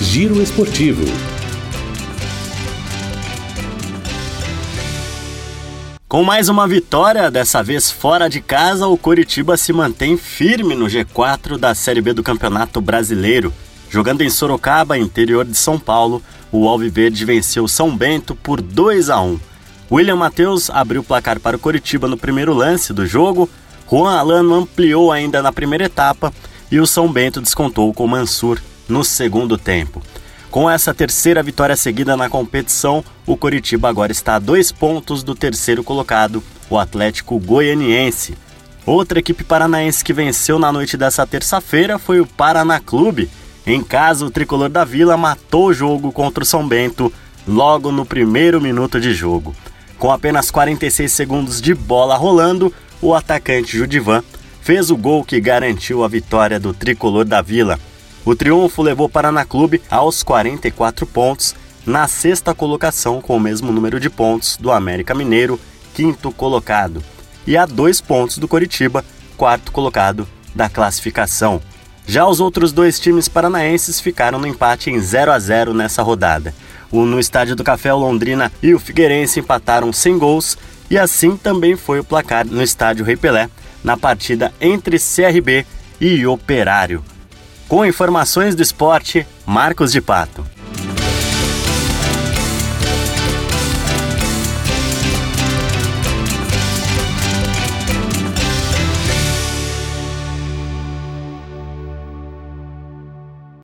Giro Esportivo. Com mais uma vitória, dessa vez fora de casa, o Coritiba se mantém firme no G4 da Série B do Campeonato Brasileiro. Jogando em Sorocaba, interior de São Paulo, o Alviverde venceu o São Bento por 2-1. William Matheus abriu o placar para o Coritiba no primeiro lance do jogo, Juan Alano ampliou ainda na primeira etapa e o São Bento descontou com Mansur no segundo tempo. Com essa terceira vitória seguida na competição, o Coritiba agora está a 2 pontos do terceiro colocado, o Atlético Goianiense. Outra equipe paranaense que venceu na noite dessa terça-feira foi o Paraná Clube. Em casa, o tricolor da Vila matou o jogo contra o São Bento logo no primeiro minuto de jogo. Com apenas 46 segundos de bola rolando, o atacante Judivan fez o gol que garantiu a vitória do tricolor da Vila. O triunfo levou o Paraná Clube aos 44 pontos, na sexta colocação com o mesmo número de pontos do América Mineiro, quinto colocado, e a 2 pontos do Coritiba, quarto colocado da classificação. Já os outros 2 times paranaenses ficaram no empate em 0-0 nessa rodada. No Estádio do Café, o Londrina e o Figueirense empataram sem gols, e assim também foi o placar no Estádio Rei Pelé, na partida entre CRB e Operário. Com informações do esporte, Marcos de Pato.